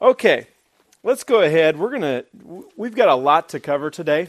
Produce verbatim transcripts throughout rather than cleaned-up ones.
Okay, let's go ahead. We're gonna. We've got a lot to cover today,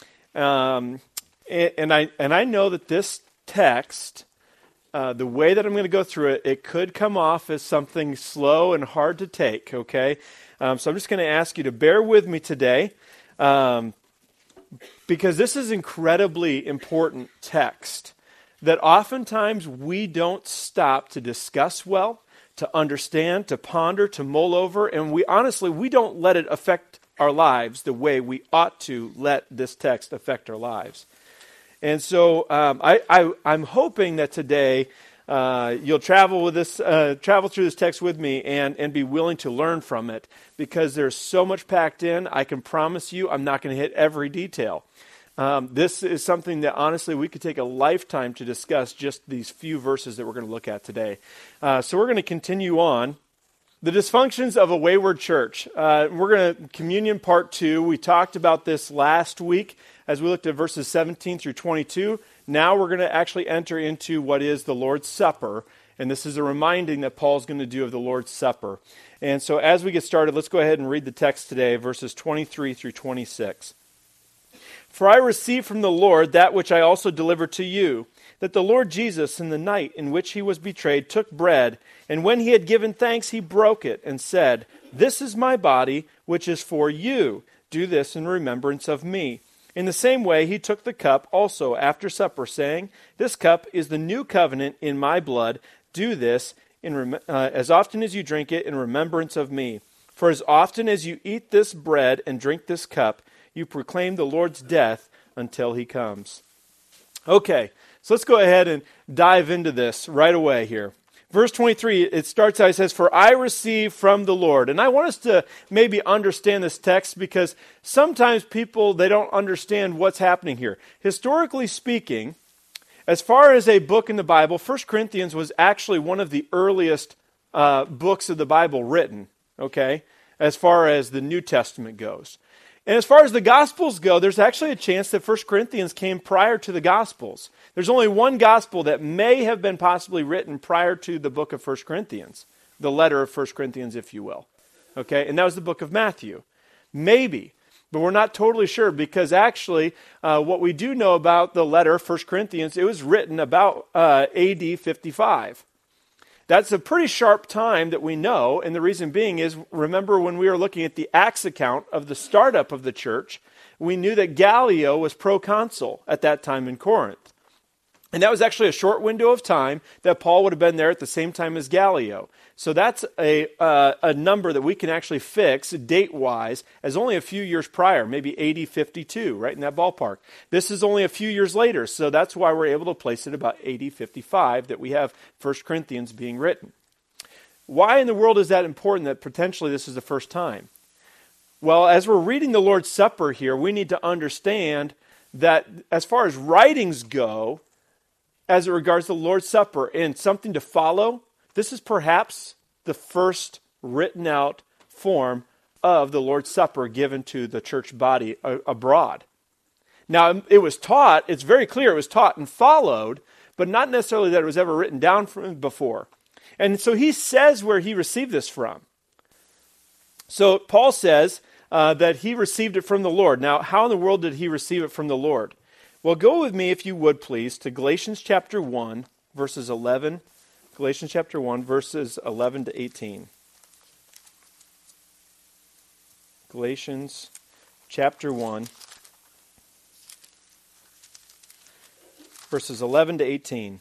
um, and, and I and I know that this text, uh, the way that I'm going to go through it, it could come off as something slow and hard to take. Okay, um, so I'm just going to ask you to bear with me today, um, because this is incredibly important text that oftentimes we don't stop to discuss well, to understand, to ponder, to mull over, and we honestly, we don't let it affect our lives the way we ought to let this text affect our lives. And so um, I, I, I'm hoping that today uh, you'll travel with this, uh, travel through this text with me and, and be willing to learn from it, because there's so much packed in. I can promise you I'm not going to hit every detail. Um, this is something that, honestly, we could take a lifetime to discuss, just these few verses that we're going to look at today. Uh, so we're going to continue on. The dysfunctions of a wayward church. Uh, we're going to, communion part two. We talked about this last week as we looked at verses seventeen through twenty-two. Now we're going to actually enter into what is the Lord's Supper. And this is a reminding that Paul's going to do of the Lord's Supper. And so as we get started, let's go ahead and read the text today, verses twenty-three through twenty-six. For I received from the Lord that which I also delivered to you, that the Lord Jesus, in the night in which he was betrayed, took bread, and when he had given thanks, he broke it, and said, This is my body, which is for you. Do this in remembrance of me. In the same way, he took the cup also after supper, saying, This cup is the new covenant in my blood. Do this in rem- uh, as often as you drink it in remembrance of me. For as often as you eat this bread and drink this cup, you proclaim the Lord's death until he comes. Okay, so let's go ahead and dive into this right away here. Verse twenty-three, it starts out, it says, For I received from the Lord. And I want us to maybe understand this text, because sometimes people, they don't understand what's happening here. Historically speaking, as far as a book in the Bible, First Corinthians was actually one of the earliest uh, books of the Bible written, okay, as far as the New Testament goes. And as far as the Gospels go, there's actually a chance that First Corinthians came prior to the Gospels. There's only one Gospel that may have been possibly written prior to the book of First Corinthians, the letter of First Corinthians, if you will. Okay, and that was the book of Matthew. Maybe, but we're not totally sure, because actually uh, what we do know about the letter of First Corinthians, it was written about uh, A D fifty-five. That's a pretty sharp time that we know, and the reason being is, remember when we were looking at the Acts account of the startup of the church, we knew that Gallio was proconsul at that time in Corinth. And that was actually a short window of time that Paul would have been there at the same time as Gallio. So that's a uh, a number that we can actually fix date-wise as only a few years prior, maybe A D fifty-two, right in that ballpark. This is only a few years later, so that's why we're able to place it about A D fifty-five that we have First Corinthians being written. Why in the world is that important, that potentially this is the first time? Well, as we're reading the Lord's Supper here, we need to understand that as far as writings go, as it regards the Lord's Supper and something to follow, this is perhaps the first written out form of the Lord's Supper given to the church body abroad. Now, it was taught, it's very clear it was taught and followed, but not necessarily that it was ever written down from before. And so he says where he received this from. So Paul says uh, that he received it from the Lord. Now, how in the world did he receive it from the Lord? Well, go with me, if you would, please, to Galatians chapter one, verses eleven. Galatians chapter one, verses eleven to eighteen. Galatians chapter one, verses eleven to eighteen.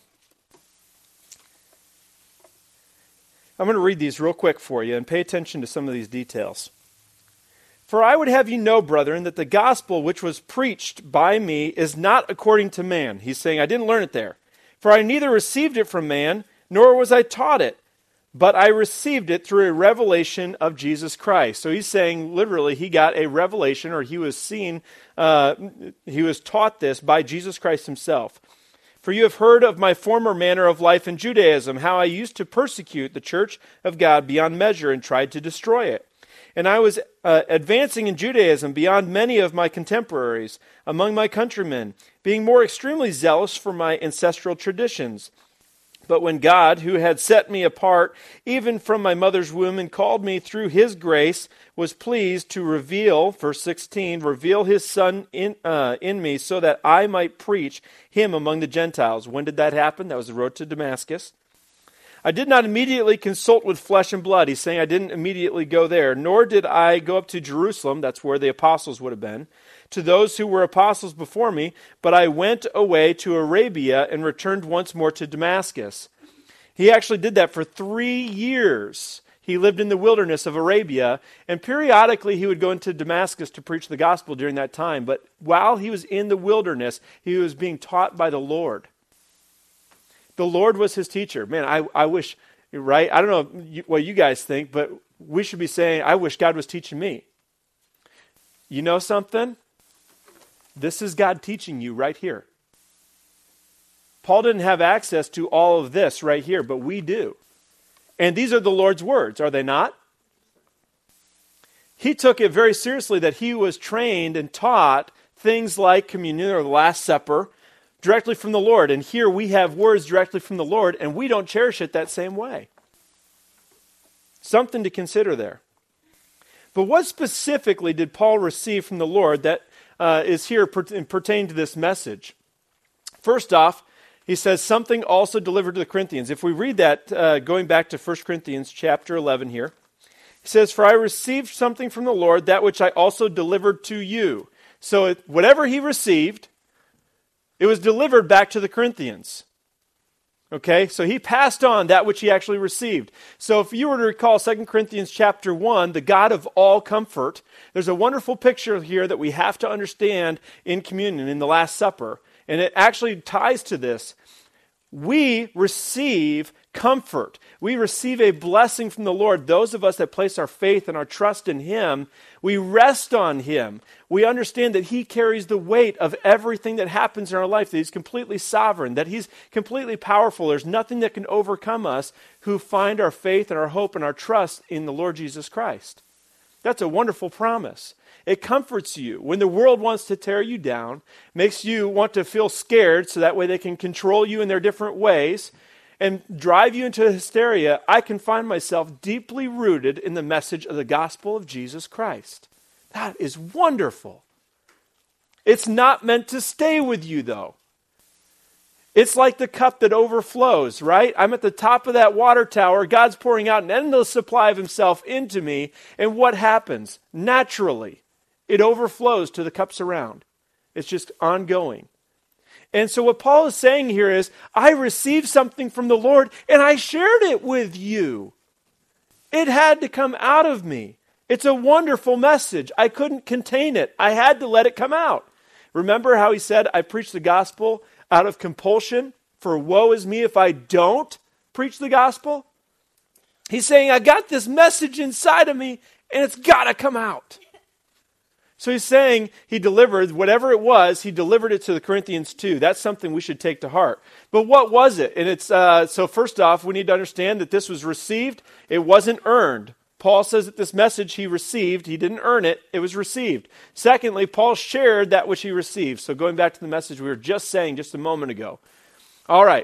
I'm going to read these real quick for you and pay attention to some of these details. For I would have you know, brethren, that the gospel which was preached by me is not according to man. He's saying, I didn't learn it there. For I neither received it from man, nor was I taught it, but I received it through a revelation of Jesus Christ. So he's saying, literally, he got a revelation, or he was seen, uh, he was taught this by Jesus Christ himself. For you have heard of my former manner of life in Judaism, how I used to persecute the church of God beyond measure and tried to destroy it. And I was uh, advancing in Judaism beyond many of my contemporaries among my countrymen, being more extremely zealous for my ancestral traditions. But when God, who had set me apart even from my mother's womb and called me through his grace, was pleased to reveal, verse sixteen, reveal his Son in, uh, in me so that I might preach him among the Gentiles. When did that happen? That was the road to Damascus. I did not immediately consult with flesh and blood. He's saying I didn't immediately go there, nor did I go up to Jerusalem, that's where the apostles would have been, to those who were apostles before me, but I went away to Arabia and returned once more to Damascus. He actually did that for three years. He lived in the wilderness of Arabia, and periodically he would go into Damascus to preach the gospel during that time. But while he was in the wilderness, he was being taught by the Lord. The Lord was his teacher. Man, I, I wish, right? I don't know what you guys think, but we should be saying, I wish God was teaching me. You know something? This is God teaching you right here. Paul didn't have access to all of this right here, but we do. And these are the Lord's words, are they not? He took it very seriously that he was trained and taught things like communion or the Last Supper directly from the Lord. And here we have words directly from the Lord, and we don't cherish it that same way. Something to consider there. But what specifically did Paul receive from the Lord that Uh, is here per- pertaining to this message? First off, he says something also delivered to the Corinthians. If we read that, uh, going back to First Corinthians chapter eleven here, he says, "For I received something from the Lord, that which I also delivered to you." So it, whatever he received, it was delivered back to the Corinthians. Okay, so he passed on that which he actually received. So if you were to recall Second Corinthians chapter one, the God of all comfort, there's a wonderful picture here that we have to understand in communion, in the Last Supper. And it actually ties to this. We receive comfort. We receive a blessing from the Lord. Those of us that place our faith and our trust in him, we rest on him. We understand that he carries the weight of everything that happens in our life, that he's completely sovereign, that he's completely powerful. There's nothing that can overcome us who find our faith and our hope and our trust in the Lord Jesus Christ. That's a wonderful promise. It comforts you when the world wants to tear you down, makes you want to feel scared so that way they can control you in their different ways and drive you into hysteria. I can find myself deeply rooted in the message of the gospel of Jesus Christ. That is wonderful. It's not meant to stay with you, though. It's like the cup that overflows, right? I'm at the top of that water tower. God's pouring out an endless supply of himself into me. And what happens? Naturally, it overflows to the cups around. It's just ongoing. And so what Paul is saying here is, I received something from the Lord and I shared it with you. It had to come out of me. It's a wonderful message. I couldn't contain it. I had to let it come out. Remember how he said, I preach the gospel out of compulsion, for woe is me if I don't preach the gospel? He's saying, I got this message inside of me and it's got to come out. So he's saying he delivered, whatever it was, he delivered it to the Corinthians too. That's something we should take to heart. But what was it? And it's uh, so first off, we need to understand that this was received. It wasn't earned. Paul says that this message he received, he didn't earn it, it was received. Secondly, Paul shared that which he received. So going back to the message we were just saying just a moment ago. All right.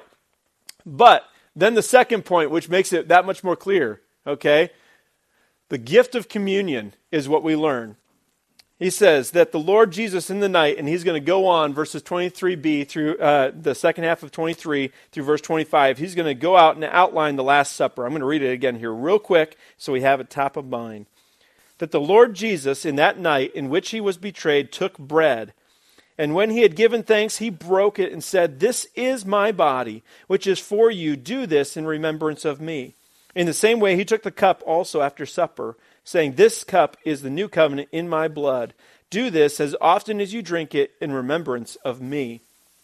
But then the second point, which makes it that much more clear, okay? The gift of communion is what we learn. He says that the Lord Jesus in the night, and he's going to go on verses twenty-three b through uh, the second half of twenty-three through verse twenty-five. He's going to go out and outline the Last Supper. I'm going to read it again here real quick so we have it top of mind. That the Lord Jesus in that night in which he was betrayed took bread. And when he had given thanks, he broke it and said, "This is my body, which is for you. Do this in remembrance of me." In the same way, he took the cup also after supper, saying, "This cup is the new covenant in my blood. Do this as often as you drink it in remembrance of me."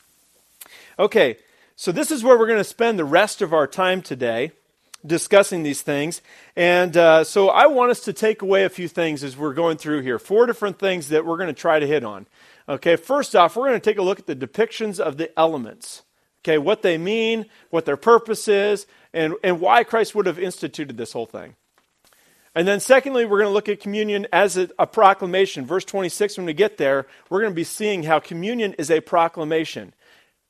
Okay, so this is where we're going to spend the rest of our time today, discussing these things. And uh, so I want us to take away a few things as we're going through here. Four different things that we're going to try to hit on. Okay, first off, we're going to take a look at the depictions of the elements. Okay, what they mean, what their purpose is, and, and why Christ would have instituted this whole thing. And then secondly, we're going to look at communion as a, a proclamation. Verse twenty-six, when we get there, we're going to be seeing how communion is a proclamation.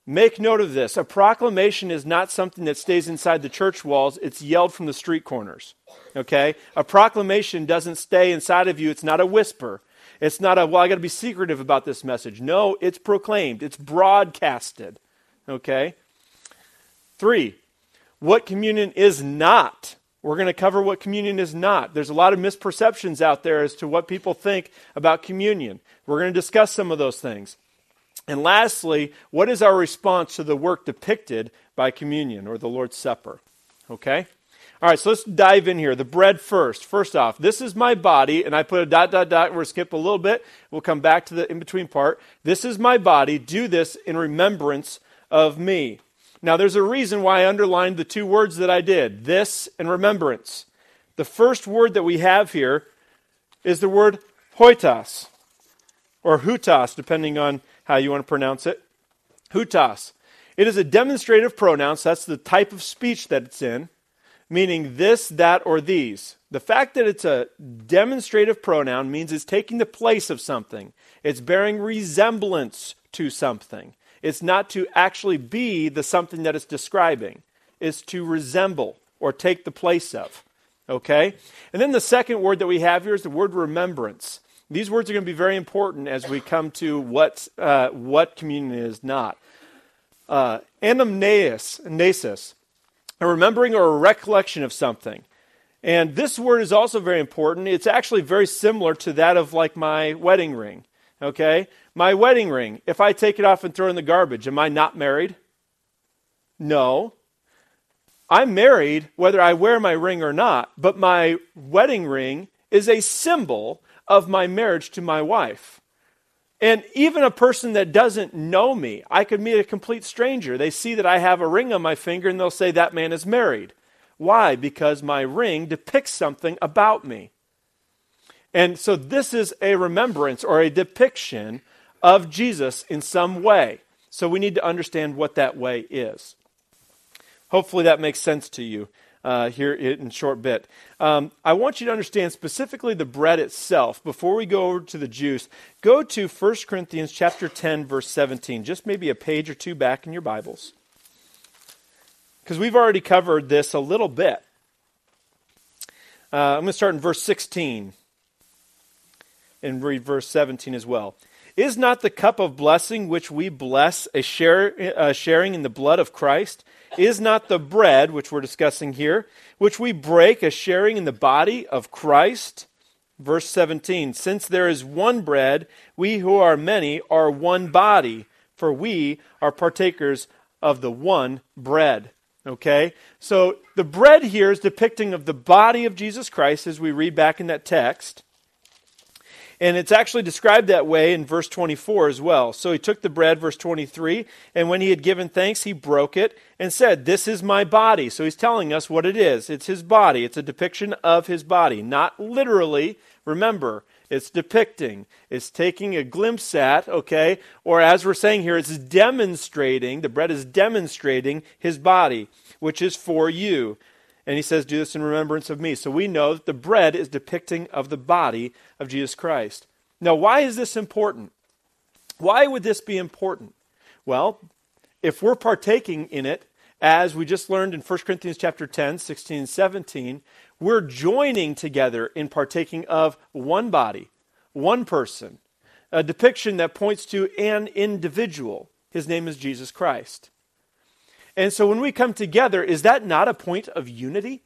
Make note of this. A proclamation is not something that stays inside the church walls. It's yelled from the street corners. Okay? A proclamation doesn't stay inside of you. It's not a whisper. It's not a, well, I got to be secretive about this message. No, it's proclaimed. It's broadcasted. Okay? Three, what communion is not. We're going to cover what communion is not. There's a lot of misperceptions out there as to what people think about communion. We're going to discuss some of those things. And lastly, what is our response to the work depicted by communion or the Lord's Supper? Okay? All right, so let's dive in here. The bread first. First off, this is my body, and I put a dot, dot, dot. We're going to skip a little bit. We'll come back to the in-between part. This is my body. Do this in remembrance of me. Now, there's a reason why I underlined the two words that I did, this and remembrance. The first word that we have here is the word hoitos, or hutos, depending on how you want to pronounce it. Hutos. It is a demonstrative pronoun, so that's the type of speech that it's in, meaning this, that, or these. The fact that it's a demonstrative pronoun means it's taking the place of something. It's bearing resemblance to something. It's not to actually be the something that it's describing. It's to resemble or take the place of. Okay? And then the second word that we have here is the word remembrance. These words are going to be very important as we come to what uh, what communion is not. Uh, anamnesis, a remembering or a recollection of something. And this word is also very important. It's actually very similar to that of like my wedding ring. Okay? My wedding ring, if I take it off and throw it in the garbage, am I not married? No. I'm married whether I wear my ring or not, but my wedding ring is a symbol of my marriage to my wife. And even a person that doesn't know me, I could meet a complete stranger. They see that I have a ring on my finger and they'll say that man is married. Why? Because my ring depicts something about me. And so this is a remembrance or a depiction of Jesus in some way. So we need to understand what that way is. Hopefully that makes sense to you uh, here in a short bit. Um, I want you to understand specifically the bread itself. Before we go over to the juice, go to First Corinthians chapter ten, verse seventeen. Just maybe a page or two back in your Bibles. Because we've already covered this a little bit. Uh, I'm going to start in verse sixteen. And read verse seventeen as well. Is not the cup of blessing which we bless a share, uh, sharing in the blood of Christ? Is not the bread, which we're discussing here, which we break a sharing in the body of Christ? Verse seventeen, since there is one bread, we who are many are one body, for we are partakers of the one bread. Okay? So the bread here is depicting of the body of Jesus Christ as we read back in that text. And it's actually described that way in verse twenty-four as well. So he took the bread, verse twenty-three, and when he had given thanks, he broke it and said, this is my body. So he's telling us what it is. It's his body. It's a depiction of his body. Not literally. Remember, it's depicting. It's taking a glimpse at, okay? Or as we're saying here, it's demonstrating, the bread is demonstrating his body, which is for you. And he says, do this in remembrance of me. So we know that the bread is depicting of the body of Jesus Christ. Now, why is this important? Why would this be important? Well, if we're partaking in it, as we just learned in First Corinthians chapter ten, sixteen, and seventeen, we're joining together in partaking of one body, one person, a depiction that points to an individual. His name is Jesus Christ. And so when we come together, is that not a point of unity?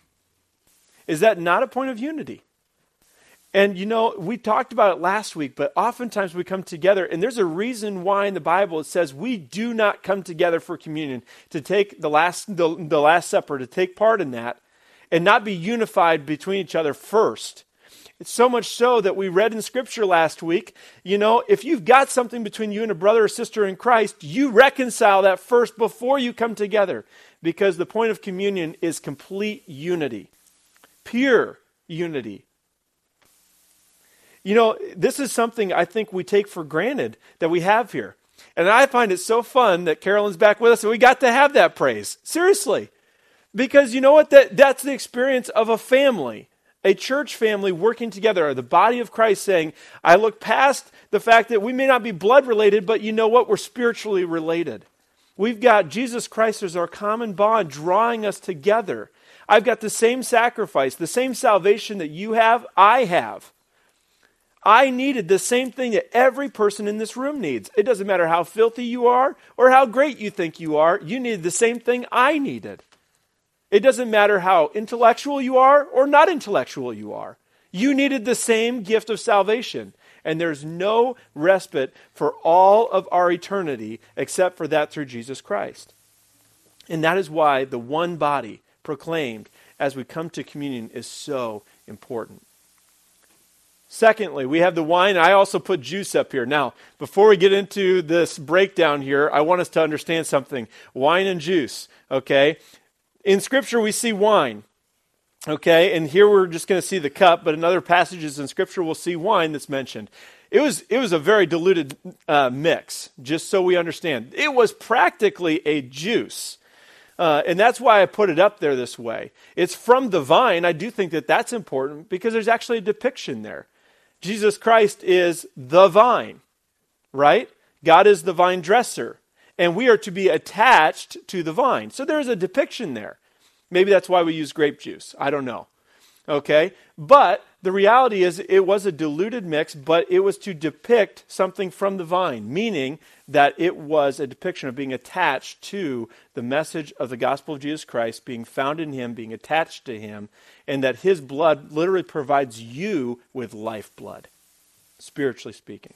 Is that not a point of unity? And you know, we talked about it last week, but oftentimes we come together, and there's a reason why in the Bible it says we do not come together for communion, to take the last, the, the Last Supper, to take part in that, and not be unified between each other first. It's so much so that we read in Scripture last week, you know, if you've got something between you and a brother or sister in Christ, you reconcile that first before you come together. Because the point of communion is complete unity. Pure unity. You know, this is something I think we take for granted that we have here. And I find it so fun that Carolyn's back with us and we got to have that praise. Seriously. Because you know what? That, that's the experience of a family. A church family working together, the body of Christ saying, I look past the fact that we may not be blood related, but you know what? We're spiritually related. We've got Jesus Christ as our common bond drawing us together. I've got the same sacrifice, the same salvation that you have, I have. I needed the same thing that every person in this room needs. It doesn't matter how filthy you are or how great you think you are. You needed the same thing I needed. It doesn't matter how intellectual you are or not intellectual you are. You needed the same gift of salvation. And there's no respite for all of our eternity except for that through Jesus Christ. And that is why the one body proclaimed as we come to communion is so important. Secondly, we have the wine. I also put juice up here. Now, before we get into this breakdown here, I want us to understand something. Wine and juice, okay? In Scripture, we see wine, okay? And here we're just going to see the cup, but in other passages in Scripture, we'll see wine that's mentioned. It was, it was a very diluted uh, mix, just so we understand. It was practically a juice. Uh, and that's why I put it up there this way. It's from the vine. I do think that that's important because there's actually a depiction there. Jesus Christ is the vine, right? God is the vine dresser, and we are to be attached to the vine. So there's a depiction there. Maybe that's why we use grape juice. I don't know. Okay? But the reality is it was a diluted mix, but it was to depict something from the vine, meaning that it was a depiction of being attached to the message of the gospel of Jesus Christ, being found in him, being attached to him, and that his blood literally provides you with lifeblood, spiritually speaking.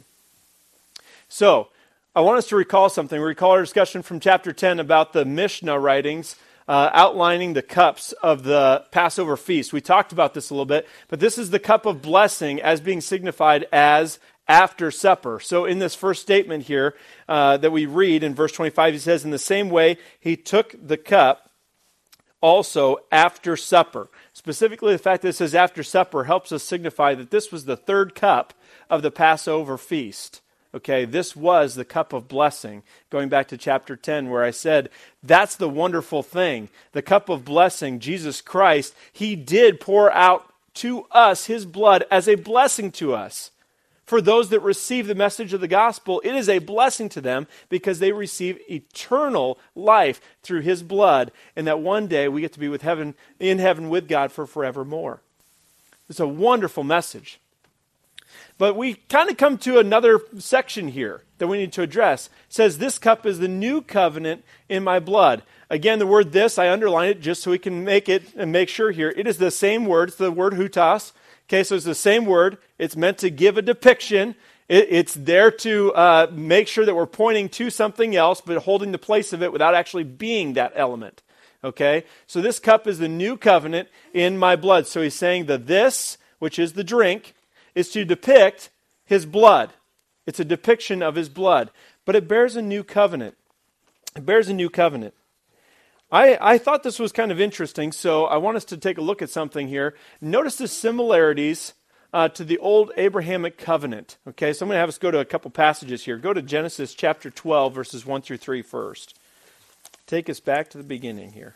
So, I want us to recall something. We recall our discussion from chapter ten about the Mishnah writings uh, outlining the cups of the Passover feast. We talked about this a little bit, but this is the cup of blessing as being signified as after supper. So in this first statement here uh, that we read in verse twenty-five, he says, in the same way, he took the cup also after supper. Specifically, the fact that it says after supper helps us signify that this was the third cup of the Passover feast. Okay, this was the cup of blessing, going back to chapter ten where I said, that's the wonderful thing. The cup of blessing, Jesus Christ, he did pour out to us his blood as a blessing to us. For those that receive the message of the gospel, it is a blessing to them because they receive eternal life through his blood, and that one day we get to be with heaven, in heaven with God for forevermore. It's a wonderful message. But we kind of come to another section here that we need to address. It says, this cup is the new covenant in my blood. Again, the word this, I underline it just so we can make it and make sure here. It is the same word. It's the word hutas. Okay, so it's the same word. It's meant to give a depiction. It, it's there to uh, make sure that we're pointing to something else, but holding the place of it without actually being that element. Okay, so this cup is the new covenant in my blood. So he's saying the this, which is the drink, is to depict his blood. It's a depiction of his blood. But it bears a new covenant. It bears a new covenant. I, I thought this was kind of interesting, so I want us to take a look at something here. Notice the similarities uh, to the old Abrahamic covenant. Okay, so I'm going to have us go to a couple passages here. Go to Genesis chapter twelve, verses one through three first. Take us back to the beginning here.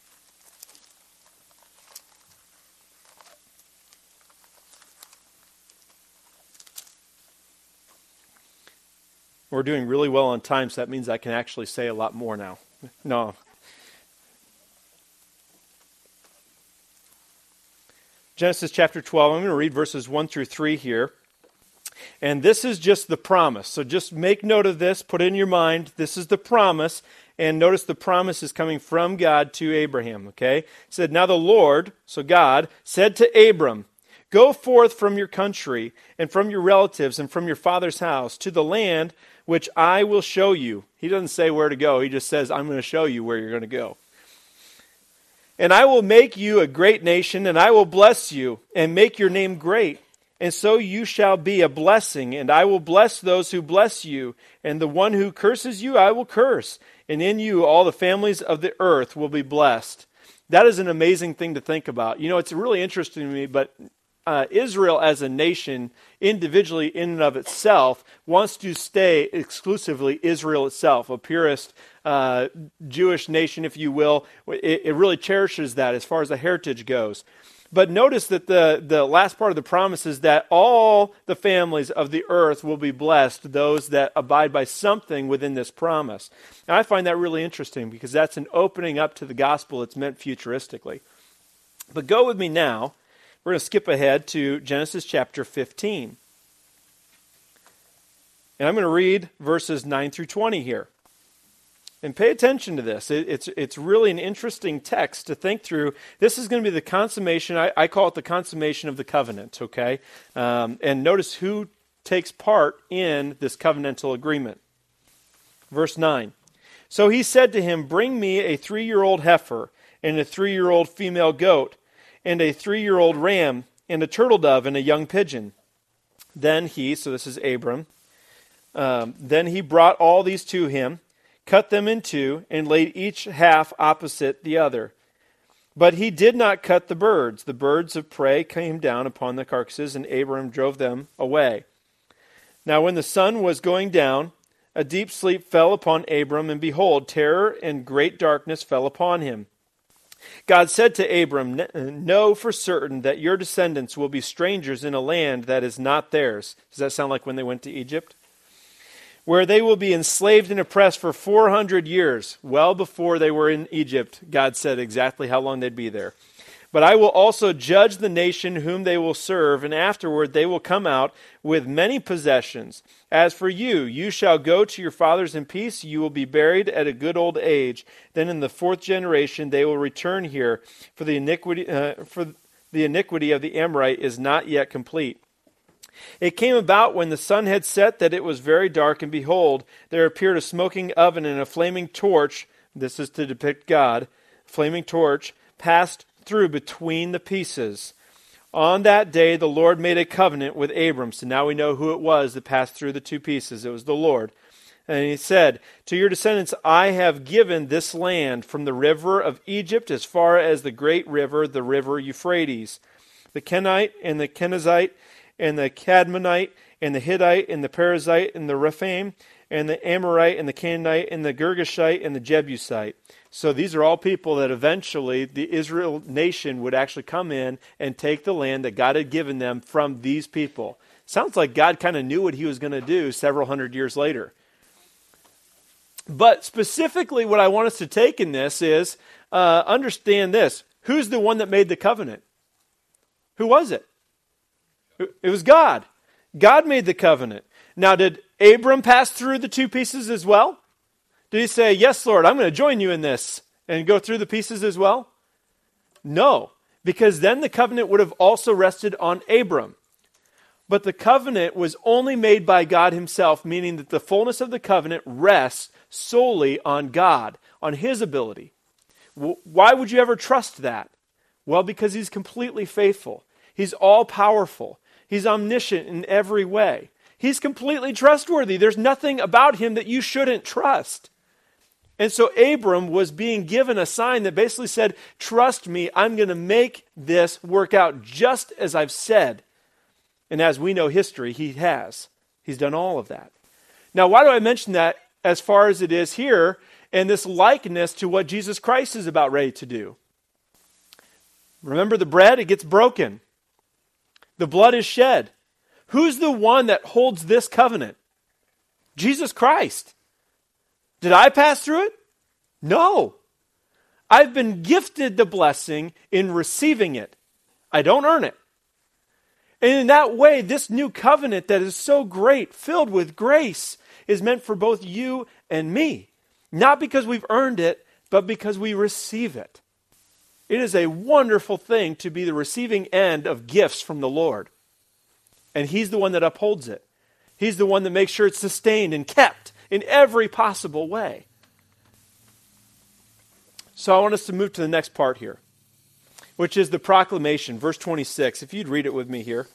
We're doing really well on time, so that means I can actually say a lot more now. No. Genesis chapter twelve, I'm going to read verses one through three here. And this is just the promise. So just make note of this, put it in your mind. This is the promise. And notice the promise is coming from God to Abraham, okay? It said, now the Lord, so God, said to Abram, go forth from your country and from your relatives and from your father's house to the land which I will show you. He doesn't say where to go. He just says, I'm going to show you where you're going to go. And I will make you a great nation, and I will bless you and make your name great. And so you shall be a blessing, and I will bless those who bless you. And the one who curses you, I will curse. And in you all the families of the earth will be blessed. That is an amazing thing to think about. You know, it's really interesting to me, but Uh, Israel as a nation, individually in and of itself, wants to stay exclusively Israel itself, a purist uh, Jewish nation, if you will. It, it really cherishes that as far as the heritage goes. But notice that the, the last part of the promise is that all the families of the earth will be blessed, those that abide by something within this promise. And I find that really interesting because that's an opening up to the gospel that's meant futuristically. But go with me now. We're going to skip ahead to Genesis chapter fifteen. And I'm going to read verses nine through twenty here. And pay attention to this. It, it's it's really an interesting text to think through. This is going to be the consummation. I, I call it the consummation of the covenant, okay? Um, and notice who takes part in this covenantal agreement. Verse nine. So he said to him, bring me a three-year-old heifer, and a three-year-old female goat, and a three-year-old ram, and a turtle dove, and a young pigeon. Then he, so this is Abram, um, then he brought all these to him, cut them in two, and laid each half opposite the other. But he did not cut the birds. The birds of prey came down upon the carcasses, and Abram drove them away. Now when the sun was going down, a deep sleep fell upon Abram, and behold, terror and great darkness fell upon him. God said to Abram, know for certain that your descendants will be strangers in a land that is not theirs. Does that sound like when they went to Egypt? Where they will be enslaved and oppressed for four hundred years. Well before they were in Egypt, God said exactly how long they'd be there. But I will also judge the nation whom they will serve, and afterward they will come out with many possessions. As for you, you shall go to your fathers in peace. You will be buried at a good old age. Then in the fourth generation they will return here, for the iniquity, uh, for the iniquity of the Amorite is not yet complete. It came about when the sun had set that it was very dark, and behold, there appeared a smoking oven and a flaming torch, this is to depict God, flaming torch, passed through between the pieces. On that day the Lord made a covenant with Abram. So now we know who it was that passed through the two pieces. It was the Lord. And he said, to your descendants I have given this land from the river of Egypt as far as the great river, the river Euphrates. The Kenite and the Kenizzite and the Cadmonite, and the Hittite, and the Perizzite, and the Rephaim, and the Amorite, and the Canaanite, and the Girgashite, and the Jebusite. So these are all people that eventually the Israel nation would actually come in and take the land that God had given them from these people. Sounds like God kind of knew what he was going to do several hundred years later. But specifically what I want us to take in this is, uh, understand this. Who's the one that made the covenant? Who was it? It was God. God made the covenant. Now, did Abram pass through the two pieces as well? Did he say, yes, Lord, I'm going to join you in this and go through the pieces as well? No, because then the covenant would have also rested on Abram. But the covenant was only made by God himself, meaning that the fullness of the covenant rests solely on God, on his ability. Why would you ever trust that? Well, because he's completely faithful. He's all-powerful. He's omniscient in every way. He's completely trustworthy. There's nothing about him that you shouldn't trust. And so Abram was being given a sign that basically said, trust me, I'm going to make this work out just as I've said. And as we know history, he has. He's done all of that. Now, why do I mention that as far as it is here and this likeness to what Jesus Christ is about ready to do? Remember the bread? It gets broken. The blood is shed. Who's the one that holds this covenant? Jesus Christ. Did I pass through it? No. I've been gifted the blessing in receiving it. I don't earn it. And in that way, this new covenant that is so great, filled with grace, is meant for both you and me. Not because we've earned it, but because we receive it. It is a wonderful thing to be the receiving end of gifts from the Lord. And he's the one that upholds it. He's the one that makes sure it's sustained and kept in every possible way. So I want us to move to the next part here, which is the proclamation, verse twenty-six. If you'd read it with me here.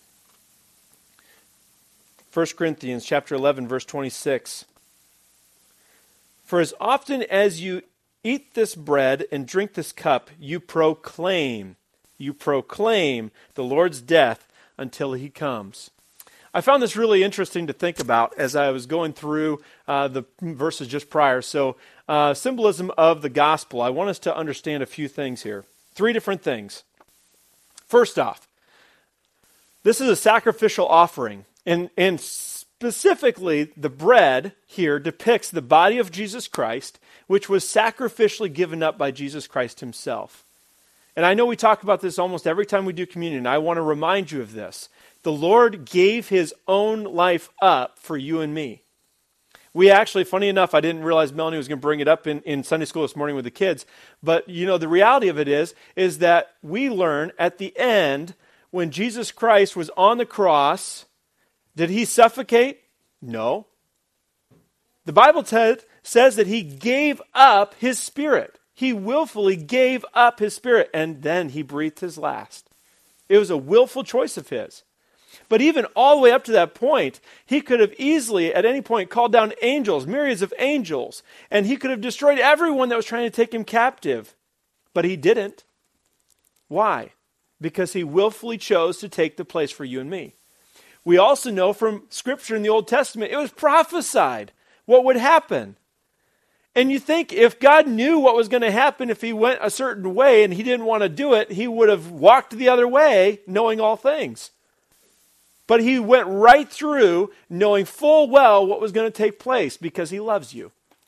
First Corinthians chapter eleven, verse twenty-six. For as often as you eat this bread and drink this cup, you proclaim, you proclaim the Lord's death until he comes. I found this really interesting to think about as I was going through uh, the verses just prior. So, uh, symbolism of the gospel. I want us to understand a few things here. Three different things. First off, this is a sacrificial offering, and, and specifically the bread here depicts the body of Jesus Christ, which was sacrificially given up by Jesus Christ himself. And I know we talk about this almost every time we do communion. I want to remind you of this. The Lord gave his own life up for you and me. We actually, funny enough, I didn't realize Melanie was going to bring it up in, in Sunday school this morning with the kids. But, you know, the reality of it is, is that we learn at the end, when Jesus Christ was on the cross, did he suffocate? No. The Bible t- says that he gave up his spirit. He willfully gave up his spirit, and then he breathed his last. It was a willful choice of his. But even all the way up to that point, he could have easily, at any point, called down angels, myriads of angels, and he could have destroyed everyone that was trying to take him captive. But he didn't. Why? Because he willfully chose to take the place for you and me. We also know from Scripture in the Old Testament, it was prophesied what would happen. And you think if God knew what was going to happen if he went a certain way and he didn't want to do it, he would have walked the other way, knowing all things. But he went right through knowing full well what was going to take place because he loves you.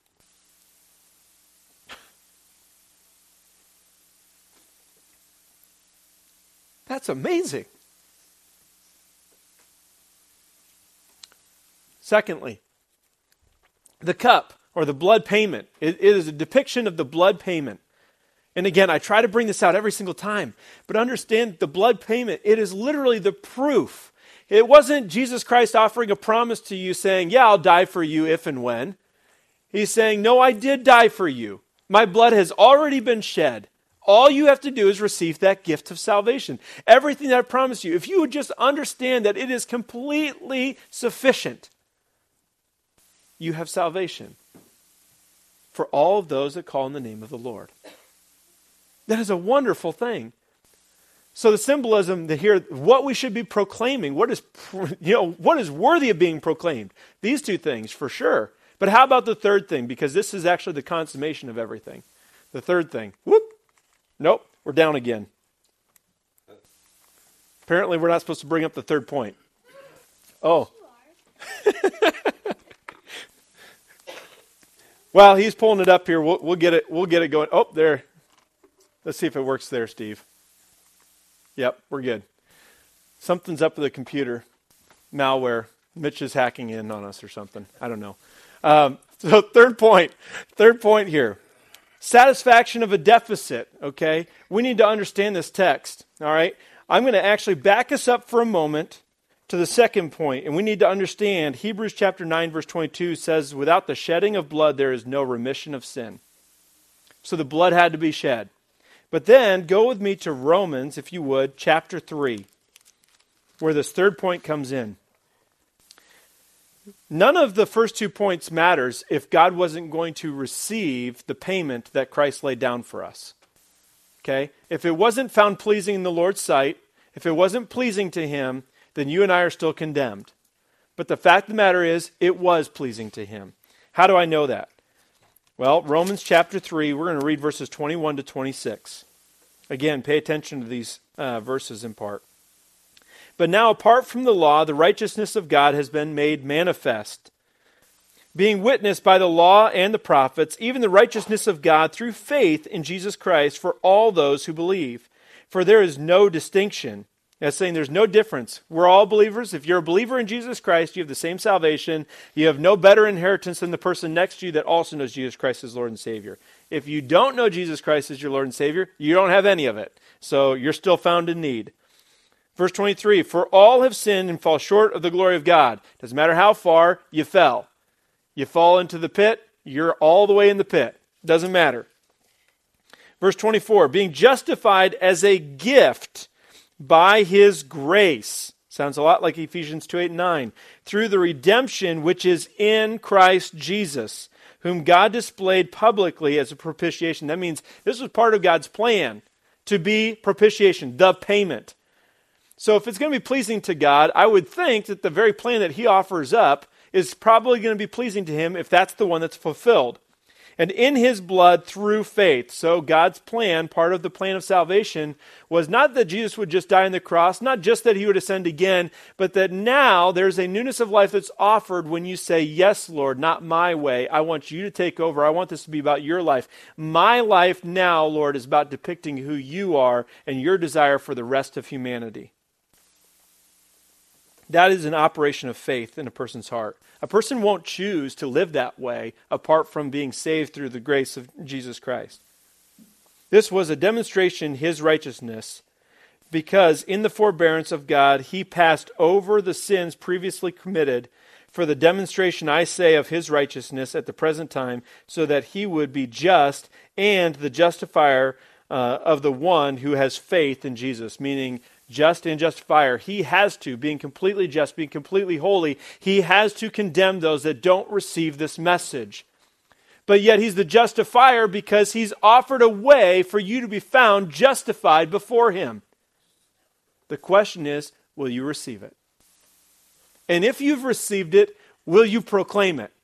That's amazing. Secondly, the cup or the blood payment. It, it is a depiction of the blood payment. And again, I try to bring this out every single time. But understand the blood payment, it is literally the proof. It wasn't Jesus Christ offering a promise to you saying, yeah, I'll die for you if and when. He's saying, no, I did die for you. My blood has already been shed. All you have to do is receive that gift of salvation. Everything that I promised you, if you would just understand that it is completely sufficient, you have salvation for all of those that call in the name of the Lord. That is a wonderful thing. So the symbolism that here, what we should be proclaiming, what is, you know, what is worthy of being proclaimed? These two things, for sure. But how about the third thing? Because this is actually the consummation of everything. The third thing. Whoop. Nope, we're down again. Apparently we're not supposed to bring up the third point. Oh. Well, he's pulling it up here. We'll, we'll get it. We'll get it going. Oh, there. Let's see if it works there, Steve. Yep, we're good. Something's up with the computer. Malware. Mitch is hacking in on us or something. I don't know. Um, so third point. Third point here. Satisfaction of a deficit, okay? We need to understand this text, all right? I'm going to actually back us up for a moment to the second point, and we need to understand Hebrews chapter nine, verse twenty-two says, without the shedding of blood, there is no remission of sin. So the blood had to be shed. But then, go with me to Romans, if you would, chapter three, where this third point comes in. None of the first two points matters if God wasn't going to receive the payment that Christ laid down for us. Okay? If it wasn't found pleasing in the Lord's sight, if it wasn't pleasing to him, then you and I are still condemned. But the fact of the matter is, it was pleasing to him. How do I know that? Well, Romans chapter three, we're going to read verses twenty-one to twenty-six. Again, pay attention to these uh, verses in part. But now, apart from the law, the righteousness of God has been made manifest, being witnessed by the law and the prophets, even the righteousness of God through faith in Jesus Christ for all those who believe. For there is no distinction. That's saying there's no difference. We're all believers. If you're a believer in Jesus Christ, you have the same salvation. You have no better inheritance than the person next to you that also knows Jesus Christ as Lord and Savior. If you don't know Jesus Christ as your Lord and Savior, you don't have any of it. So you're still found in need. Verse twenty-three, for all have sinned and fall short of the glory of God. Doesn't matter how far you fell. You fall into the pit, you're all the way in the pit. Doesn't matter. Verse twenty-four, being justified as a gift by his grace. Sounds a lot like Ephesians two, eight, and nine. Through the redemption which is in Christ Jesus, whom God displayed publicly as a propitiation. That means this was part of God's plan to be propitiation, the payment. So if it's going to be pleasing to God, I would think that the very plan that he offers up is probably going to be pleasing to him if that's the one that's fulfilled. and in his blood through faith. So God's plan, part of the plan of salvation, was not that Jesus would just die on the cross, not just that he would ascend again, but that now there's a newness of life that's offered when you say, yes, Lord, not my way. I want you to take over. I want this to be about your life. My life now, Lord, is about depicting who you are and your desire for the rest of humanity. That is an operation of faith in a person's heart. A person won't choose to live that way apart from being saved through the grace of Jesus Christ. This was a demonstration of his righteousness because in the forbearance of God, he passed over the sins previously committed for the demonstration, I say, of his righteousness at the present time, so that he would be just and the justifier uh, of the one who has faith in Jesus, meaning just and justifier. He has to, being completely just, being completely holy, he has to condemn those that don't receive this message. But yet he's the justifier because he's offered a way for you to be found justified before him. The question is, will you receive it? And if you've received it, will you proclaim it?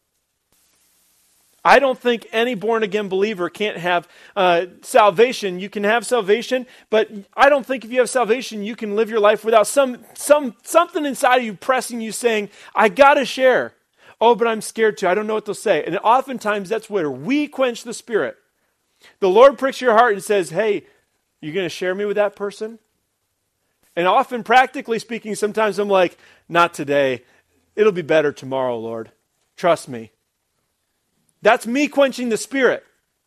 I don't think any born-again believer can't have uh, salvation. You can have salvation, but I don't think if you have salvation, you can live your life without some some something inside of you pressing you saying, I got to share. Oh, but I'm scared to. I don't know what they'll say. And oftentimes that's where we quench the Spirit. The Lord pricks your heart and says, hey, you going to share me with that person? And often, practically speaking, sometimes I'm like, not today. It'll be better tomorrow, Lord. Trust me. That's me quenching the Spirit.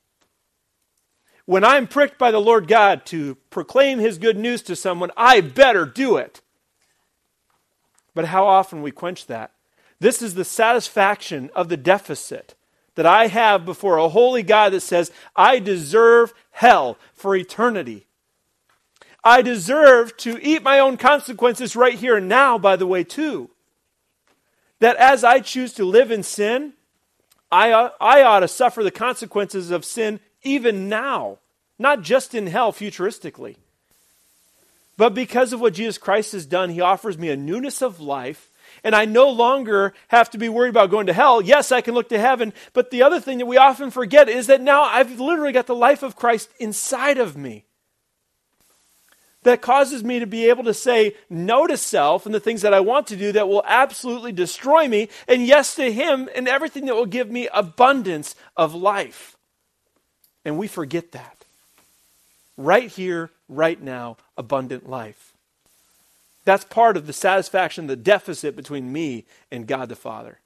When I'm pricked by the Lord God to proclaim his good news to someone, I better do it. But how often we quench that? This is the satisfaction of the deficit that I have before a holy God that says, I deserve hell for eternity. I deserve to eat my own consequences right here and now, by the way, too. That as I choose to live in sin, I, I ought to suffer the consequences of sin even now, not just in hell futuristically. But because of what Jesus Christ has done, he offers me a newness of life, and I no longer have to be worried about going to hell. Yes, I can look to heaven, but the other thing that we often forget is that now I've literally got the life of Christ inside of me. That causes me to be able to say no to self and the things that I want to do that will absolutely destroy me, and yes to him and everything that will give me abundance of life. And we forget that. Right here, right now, abundant life. That's part of the satisfaction, the deficit between me and God the Father.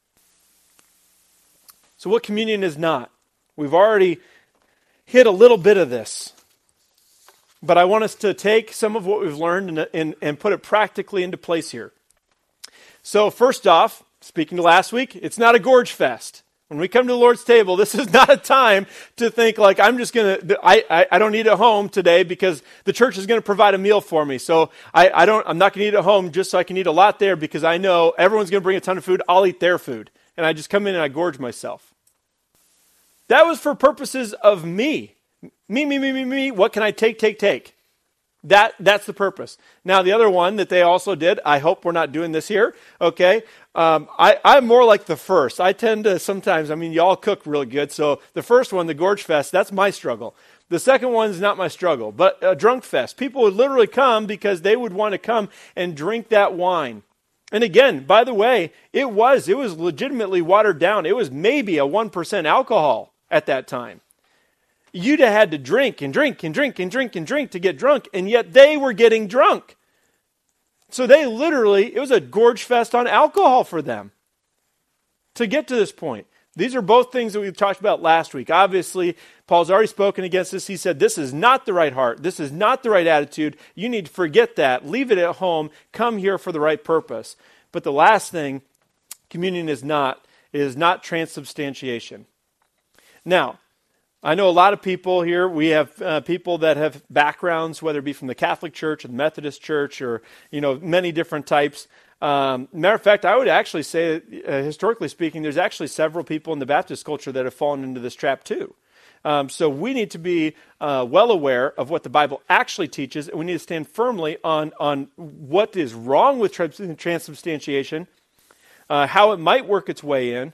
So what communion is not? We've already hit a little bit of this. But I want us to take some of what we've learned and, and, and put it practically into place here. So first off, speaking to last week, it's not a gorge fest. When we come to the Lord's table, this is not a time to think like, I'm just going to, I, I I don't eat at home today because the church is going to provide a meal for me. So I, I don't, I'm not going to eat at home just so I can eat a lot there because I know everyone's going to bring a ton of food. I'll eat their food. And I just come in and I gorge myself. That was for purposes of me. Me, me, me, me, me, what can I take, take, take? That That's the purpose. Now, the other one that they also did, I hope we're not doing this here, okay? Um, I, I'm more like the first. I tend to sometimes, I mean, y'all cook really good, so the first one, the Gorge Fest, that's my struggle. The second one's not my struggle, but a drunk fest. People would literally come because they would want to come and drink that wine. And again, by the way, it was, it was legitimately watered down. It was maybe a one percent alcohol at that time. You'd have had to drink and drink and drink and drink and drink to get drunk, and yet they were getting drunk. So they literally, it was a gorge fest on alcohol for them to get to this point. These are both things that we talked about last week. Obviously, Paul's already spoken against this. He said, this is not the right heart. This is not the right attitude. You need to forget that. Leave it at home. Come here for the right purpose. But the last thing, communion is not, is not transubstantiation. Now, I know a lot of people here, we have uh, people that have backgrounds, whether it be from the Catholic Church or the Methodist Church or, you know, many different types. Um, matter of fact, I would actually say, uh, historically speaking, there's actually several people in the Baptist culture that have fallen into this trap too. Um, so we need to be uh, well aware of what the Bible actually teaches, and we need to stand firmly on, on what is wrong with trans- transubstantiation, uh, how it might work its way in,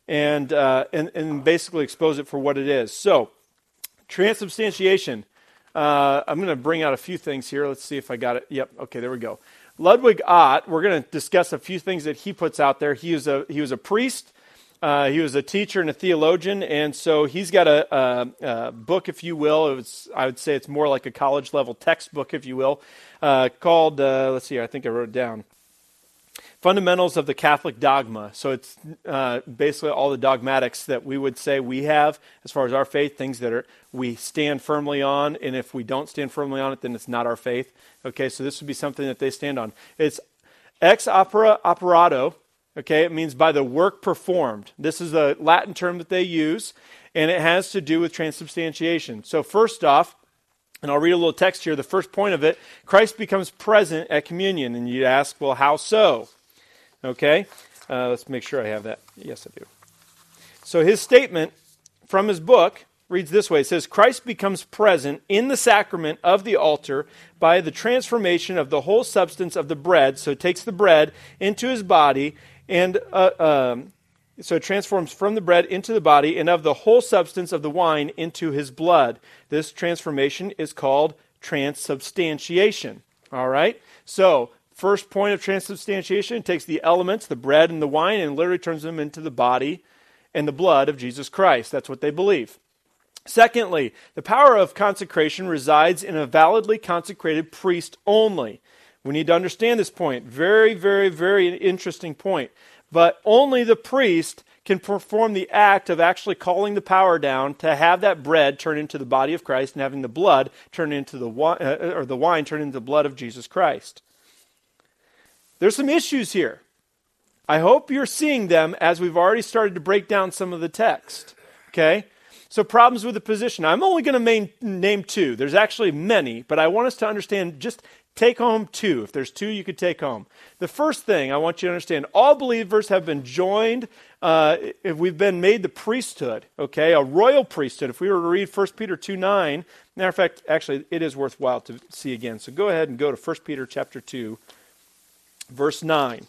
and, uh, and, and basically expose it for what it is. So, transubstantiation. Uh, I'm going to bring out a few things here. Let's see if I got it. Yep. Okay, there we go. Ludwig Ott, we're going to discuss a few things that he puts out there. He was a, he was a priest. Uh, he was a teacher and a theologian, and so he's got a, a, a book, if you will. It was, I would say it's more like a college-level textbook, if you will, uh, called, uh, let's see, I think I wrote it down, Fundamentals of the Catholic Dogma. So it's uh, basically all the dogmatics that we would say we have as far as our faith, things that are we stand firmly on, and if we don't stand firmly on it, then it's not our faith. Okay, so this would be something that they stand on. It's ex opere operato. Okay, it means by the work performed. This is a Latin term that they use, and it has to do with transubstantiation. So first off, and I'll read a little text here, the first point of it, Christ becomes present at communion. And you ask, well, how so? Okay, uh, let's make sure I have that. Yes, I do. So his statement from his book reads this way. It says, Christ becomes present in the sacrament of the altar by the transformation of the whole substance of the bread. So it takes the bread into his body, and uh, um, so it transforms from the bread into the body, and of the whole substance of the wine into his blood. This transformation is called transubstantiation. All right? So, first point of transubstantiation, takes the elements, the bread and the wine, and literally turns them into the body and the blood of Jesus Christ. That's what they believe. Secondly, the power of consecration resides in a validly consecrated priest only. We need to understand this point. Very, very, very interesting point. But only the priest can perform the act of actually calling the power down to have that bread turn into the body of Christ and having the blood turn into the wine, uh, or the wine turn into the blood of Jesus Christ. There's some issues here. I hope you're seeing them as we've already started to break down some of the text. Okay? So problems with the position. I'm only going to main, name two. There's actually many, but I want us to understand, just take home two. If there's two, you could take home. The first thing I want you to understand, all believers have been joined, uh, if we've been made the priesthood, okay, a royal priesthood. If we were to read First Peter two nine, matter of fact, actually, it is worthwhile to see again. So go ahead and go to First Peter chapter two, verse nine.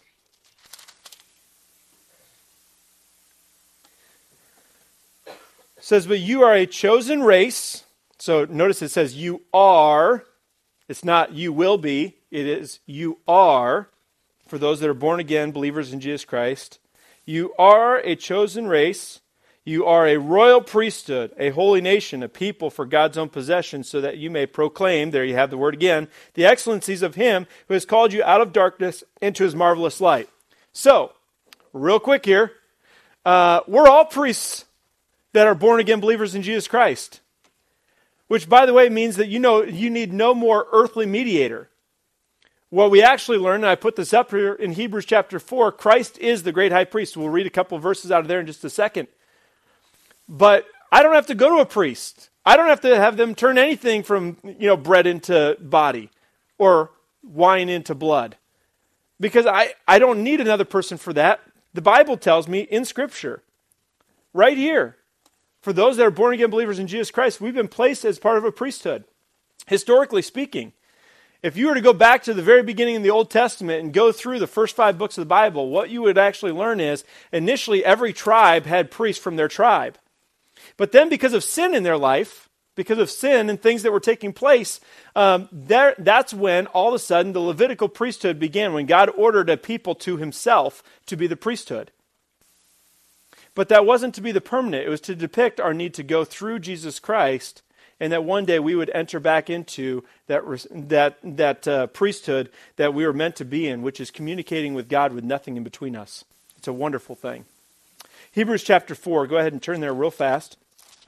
It says, but you are a chosen race. So notice it says you are. It's not you will be. It is you are. For those that are born again, believers in Jesus Christ. You are a chosen race. You are a royal priesthood, a holy nation, a people for God's own possession, so that you may proclaim, there you have the word again, the excellencies of him who has called you out of darkness into his marvelous light. So, real quick here, uh, we're all priests that are born again believers in Jesus Christ. Which, by the way, means that you know you need no more earthly mediator. What we actually learn, and I put this up here in Hebrews chapter four, Christ is the great high priest. We'll read a couple of verses out of there in just a second. But I don't have to go to a priest. I don't have to have them turn anything from, you know, bread into body or wine into blood. Because I, I don't need another person for that. The Bible tells me in Scripture, right here, for those that are born again believers in Jesus Christ, we've been placed as part of a priesthood. Historically speaking, if you were to go back to the very beginning of the Old Testament and go through the first five books of the Bible, what you would actually learn is initially every tribe had priests from their tribe. But then because of sin in their life, because of sin and things that were taking place, um, there, that's when all of a sudden the Levitical priesthood began, when God ordered a people to himself to be the priesthood. But that wasn't to be the permanent. It was to depict our need to go through Jesus Christ, and that one day we would enter back into that that that uh, priesthood that we were meant to be in, which is communicating with God with nothing in between us. It's a wonderful thing. Hebrews chapter four. Go ahead and turn there real fast.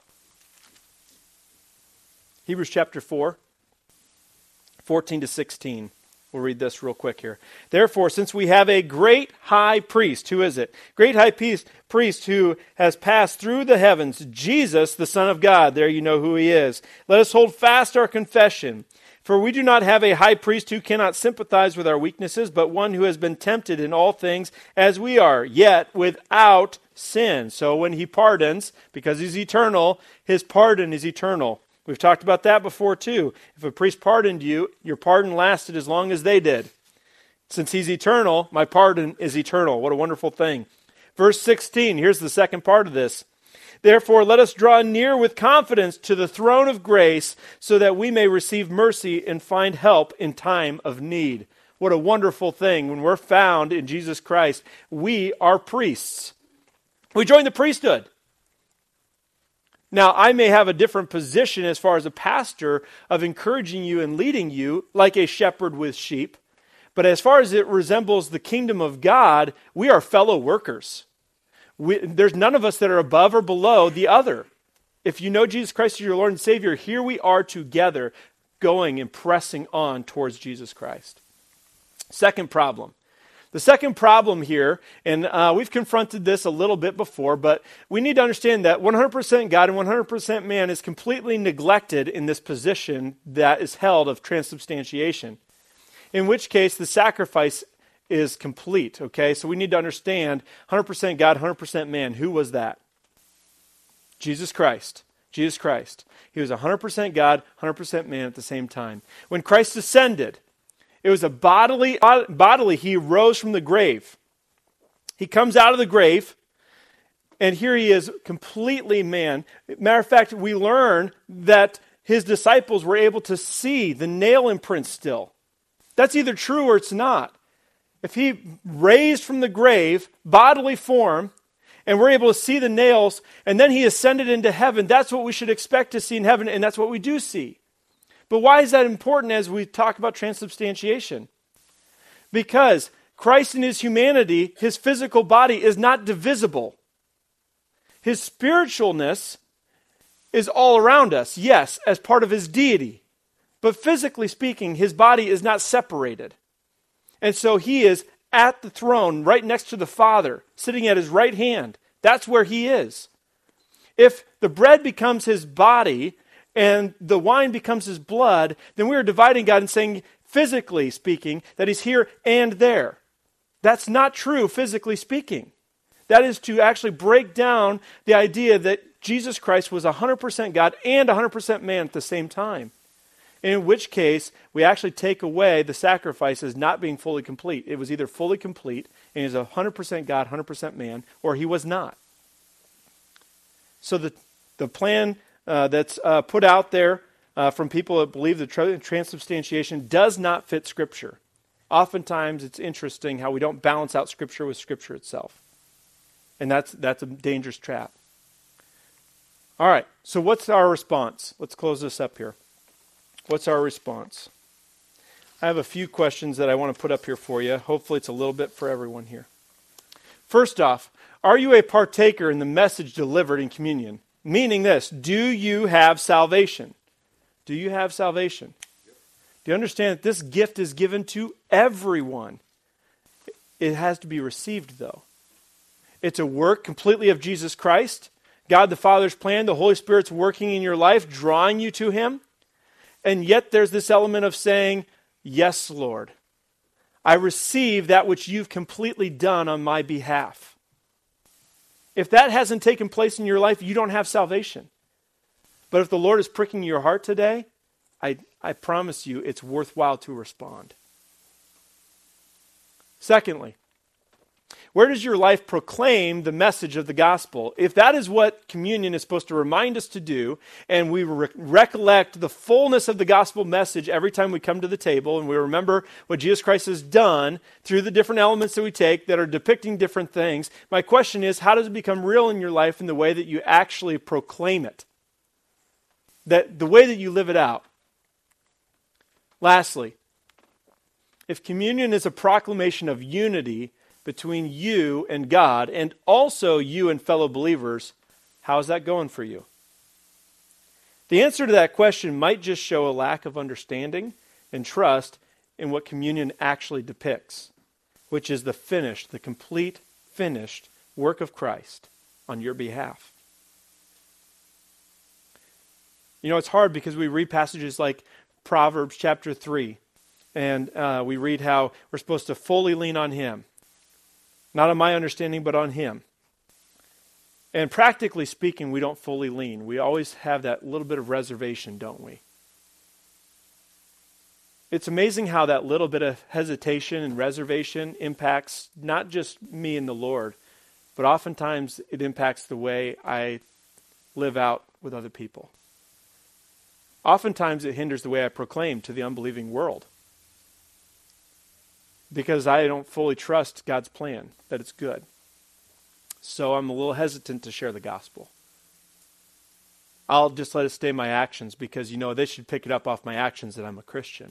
Hebrews chapter four, fourteen to sixteen. We'll read this real quick here. Therefore, since we have a great high priest, who is it? Great high priest, priest who has passed through the heavens, Jesus, the Son of God. There you know who he is. Let us hold fast our confession. For we do not have a high priest who cannot sympathize with our weaknesses, but one who has been tempted in all things as we are, yet without sin. So when he pardons, because he's eternal, his pardon is eternal. We've talked about that before too. If a priest pardoned you, your pardon lasted as long as they did. Since he's eternal, my pardon is eternal. What a wonderful thing. Verse sixteen, here's the second part of this. Therefore, let us draw near with confidence to the throne of grace so that we may receive mercy and find help in time of need. What a wonderful thing. When we're found in Jesus Christ, we are priests. We join the priesthood. Now, I may have a different position as far as a pastor of encouraging you and leading you like a shepherd with sheep. But as far as it resembles the kingdom of God, we are fellow workers. We, there's none of us that are above or below the other. If you know Jesus Christ as your Lord and Savior, here we are together going and pressing on towards Jesus Christ. Second problem. The second problem here, and uh, we've confronted this a little bit before, but we need to understand that one hundred percent God and one hundred percent man is completely neglected in this position that is held of transubstantiation. In which case, the sacrifice is complete, okay? So we need to understand one hundred percent God, one hundred percent man. Who was that? Jesus Christ. Jesus Christ. He was one hundred percent God, one hundred percent man at the same time. When Christ ascended, it was a bodily, bodily, he rose from the grave. He comes out of the grave, and here he is completely man. Matter of fact, we learn that his disciples were able to see the nail imprints still. That's either true or it's not. If he raised from the grave, bodily form, and we're able to see the nails, and then he ascended into heaven, that's what we should expect to see in heaven, and that's what we do see. But why is that important as we talk about transubstantiation? Because Christ in his humanity, his physical body is not divisible. His spiritualness is all around us, yes, as part of his deity. But physically speaking, his body is not separated. And so he is at the throne, right next to the Father, sitting at his right hand. That's where he is. If the bread becomes his body and the wine becomes his blood, then we are dividing God and saying, physically speaking, that he's here and there. That's not true, physically speaking. That is to actually break down the idea that Jesus Christ was one hundred percent God and one hundred percent man at the same time. In which case, we actually take away the sacrifice as not being fully complete. It was either fully complete, and he's one hundred percent God, one hundred percent man, or he was not. So the, the plan uh, that's uh, put out there uh, from people that believe the tra- transubstantiation does not fit Scripture. Oftentimes, it's interesting how we don't balance out Scripture with Scripture itself. And that's that's a dangerous trap. All right, so what's our response? Let's close this up here. What's our response? I have a few questions that I want to put up here for you. Hopefully it's a little bit for everyone here. First off, are you a partaker in the message delivered in communion? Meaning this, do you have salvation? Do you have salvation? Do you understand that this gift is given to everyone? It has to be received, though. It's a work completely of Jesus Christ. God the Father's plan, the Holy Spirit's working in your life, drawing you to him. And yet there's this element of saying, yes, Lord, I receive that which you've completely done on my behalf. If that hasn't taken place in your life, you don't have salvation. But if the Lord is pricking your heart today, I, I promise you it's worthwhile to respond. Secondly, where does your life proclaim the message of the gospel? If that is what communion is supposed to remind us to do, and we re- recollect the fullness of the gospel message every time we come to the table, and we remember what Jesus Christ has done through the different elements that we take that are depicting different things, my question is, how does it become real in your life in the way that you actually proclaim it? That the way that you live it out. Lastly, if communion is a proclamation of unity between you and God, and also you and fellow believers, how's that going for you? The answer to that question might just show a lack of understanding and trust in what communion actually depicts, which is the finished, the complete, finished work of Christ on your behalf. You know, it's hard because we read passages like Proverbs chapter three, and uh, we read how we're supposed to fully lean on him. Not on my understanding, but on him. And practically speaking, we don't fully lean. We always have that little bit of reservation, don't we? It's amazing how that little bit of hesitation and reservation impacts not just me and the Lord, but oftentimes it impacts the way I live out with other people. Oftentimes it hinders the way I proclaim to the unbelieving world, because I don't fully trust God's plan, that it's good. So I'm a little hesitant to share the gospel. I'll just let it stay my actions, because, you know, they should pick it up off my actions that I'm a Christian.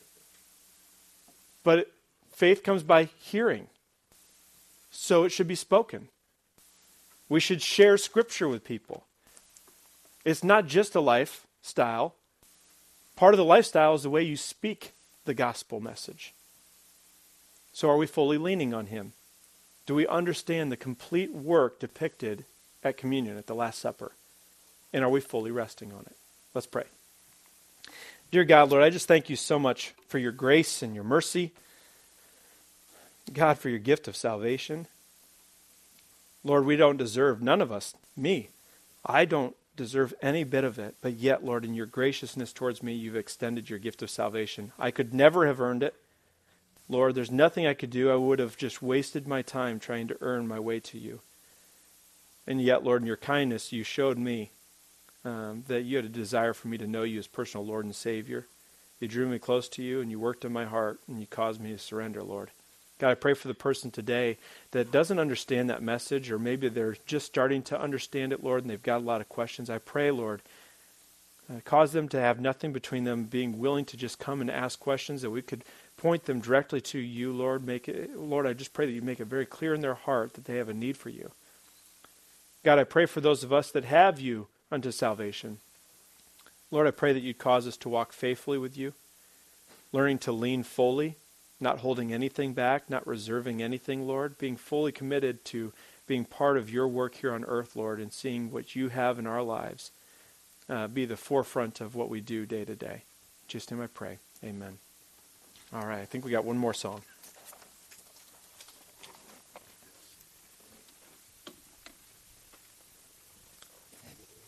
But faith comes by hearing. So it should be spoken. We should share Scripture with people. It's not just a lifestyle. Part of the lifestyle is the way you speak the gospel message. So are we fully leaning on Him? Do we understand the complete work depicted at communion, at the Last Supper? And are we fully resting on it? Let's pray. Dear God, Lord, I just thank you so much for your grace and your mercy. God, for your gift of salvation. Lord, we don't deserve, none of us, me, I don't deserve any bit of it. But yet, Lord, in your graciousness towards me, you've extended your gift of salvation. I could never have earned it. Lord, there's nothing I could do. I would have just wasted my time trying to earn my way to you. And yet, Lord, in your kindness, you showed me um, that you had a desire for me to know you as personal Lord and Savior. You drew me close to you, and you worked in my heart, and you caused me to surrender, Lord. God, I pray for the person today that doesn't understand that message, or maybe they're just starting to understand it, Lord, and they've got a lot of questions. I pray, Lord, uh, cause them to have nothing between them being willing to just come and ask questions, that we could point them directly to you, Lord. Make it, Lord, I just pray that you make it very clear in their heart that they have a need for you. God, I pray for those of us that have you unto salvation. Lord, I pray that you'd cause us to walk faithfully with you, learning to lean fully, not holding anything back, not reserving anything, Lord, being fully committed to being part of your work here on earth, Lord, and seeing what you have in our lives uh, be the forefront of what we do day to day. Just in I pray. Amen. All right, I think we got one more song.